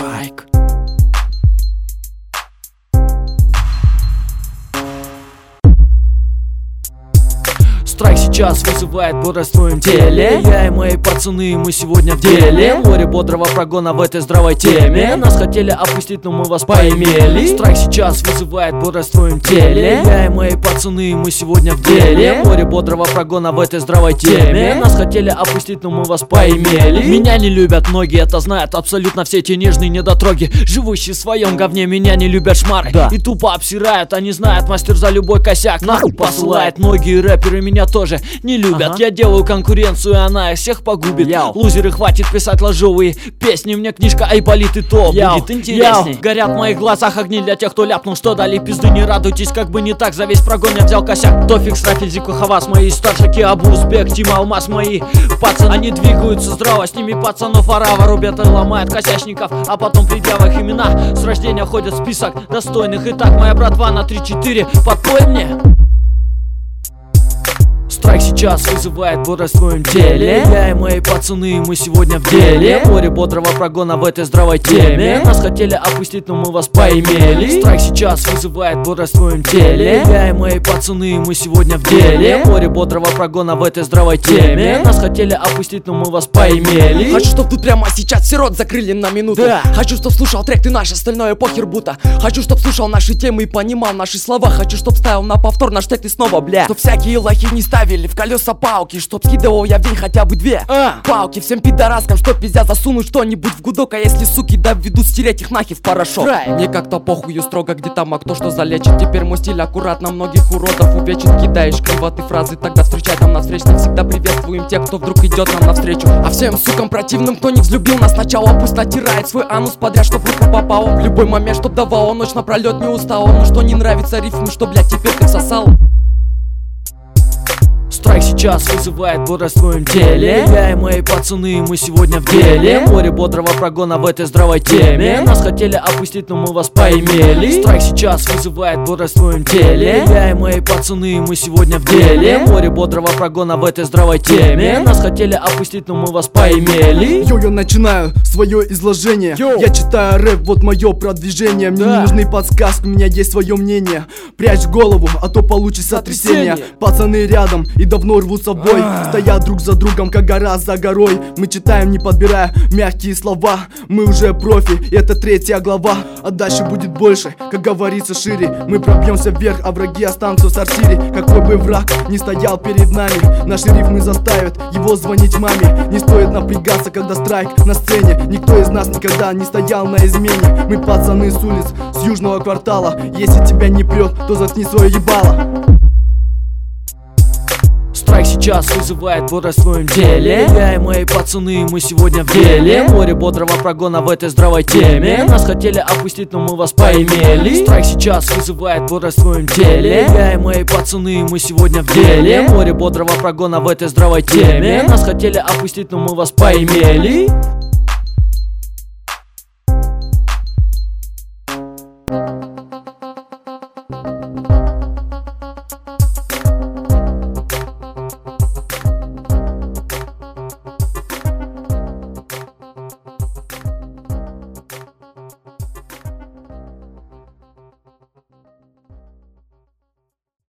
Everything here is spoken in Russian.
Страйк. Страйк сейчас вызывает бодрость в твоем теле. Я и мои пацаны, мы сегодня в деле. Море бодрого прогона в этой здравой теме. Нас хотели опустить, но мы вас поимели. Страйк сейчас вызывает бодрость в твоем теле. Я и мои пацаны, мы сегодня в деле. Море бодрого прогона в этой здравой теме. Нас хотели опустить, но мы вас поимели. Меня не любят многие, это знают абсолютно все эти нежные недотроги, живущие в своем говне. Меня не любят шмары, и тупо обсирают. Они знают, мастер за любой косяк нахуй посылает. Многие рэперы меня тоже не любят. Я делаю конкуренцию, и она их всех погубит. Лузеры, хватит писать ложовые песни. Мне книжка Айболит, и то будет интересней. Горят в моих глазах огни для тех, кто ляпнул, что дали пизды. Не радуйтесь, как бы не так, за весь прогон я взял косяк. Тофик, Страфель, Зику, Хавас, мои старшики, Абу, Узбек, Тима, Алмаз, мои пацаны. Они двигаются здраво, с ними пацанов орава рубят и ломают косячников, а потом предъяв их имена. С рождения ходят в список достойных. Итак, моя братва на 3-4, подпой мне. Страйк сейчас вызывает бодрость в твоем теле. Я и мои пацаны, мы сегодня в деле. Море бодрого прогона в этой здравой теме. Нас хотели опустить, но мы вас поимели. Страйк сейчас вызывает бодрость в твоем теле. Я и мои пацаны, мы сегодня в деле. Море бодрого прогона в этой здравой теме. Нас хотели опустить, но мы вас поимели. Хочу, чтоб тут прямо сейчас все рот закрыли на минуту. Хочу, чтоб слушал трек ты наш, остальное похер будто. Хочу, чтоб слушал наши темы и понимал наши слова. Хочу, чтоб ставил на повтор наш трек ты снова, бля. Чтоб всякие лохи не ставили в колеса палки, чтоб скидывал я в день хотя бы 2 палки всем пидораскам, чтоб пиздя засунуть что-нибудь в гудок. А если суки доведут, стереть их нахер в порошок. Мне как-то похую строго, где там, а кто что залечит. Теперь мой стиль аккуратно многих уродов увечит. Кидаешь криво ты фразы, тогда встречай там на встречном. Всегда приветствуем тех, кто вдруг идет нам навстречу. А всем сукам противным, кто не взлюбил нас сначала, пусть натирает свой анус подряд, чтоб в руку попало. В любой момент, чтоб давало, ночь напролет не устала. Ну что не нравится рифмы, что, блядь, теперь ты всосал. Страйк сейчас вызывает бодрость в твоем теле. Я и мои пацаны, мы сегодня в деле. Море бодрого прогона в этой здравой теме. Нас хотели опустить, но мы вас поимели. Страйк сейчас вызывает бодрость в твоем теле. Я и мои пацаны, мы сегодня в деле. Море бодрого прогона в этой здравой теме. Нас хотели опустить, но мы вас поимели. Я начинаю свое изложение. Я читаю рэп, вот мое продвижение. Мне не нужны подсказки, у меня есть свое мнение. Прячь голову, а то получится сотрясение. Пацаны рядом и давно рвутся в бой. Стоят друг за другом, как гора за горой. Мы читаем, не подбирая мягкие слова. Мы уже профи, это 3 глава. А дальше будет больше, как говорится, шире. Мы пробьемся вверх, а враги останутся в сортире. Какой бы враг не стоял перед нами, наши рифмы заставят его звонить маме. Не стоит напрягаться, когда страйк на сцене. Никто из нас никогда не стоял на измене. Мы пацаны с улиц, с южного квартала. Если тебя не прет, то заткни свое ебало. Страйк сейчас вызывает бодрость в твоем теле. Я и мои пацаны, мы сегодня в деле. Море бодрого прогона в этой здравой теме. Нас хотели опустить, но мы вас поимели. Страйк сейчас вызывает бодрость в твоем теле. Я и мои пацаны, мы сегодня в деле. Море бодрого прогона в этой здравой теме. Нас хотели опустить, но мы вас поимели.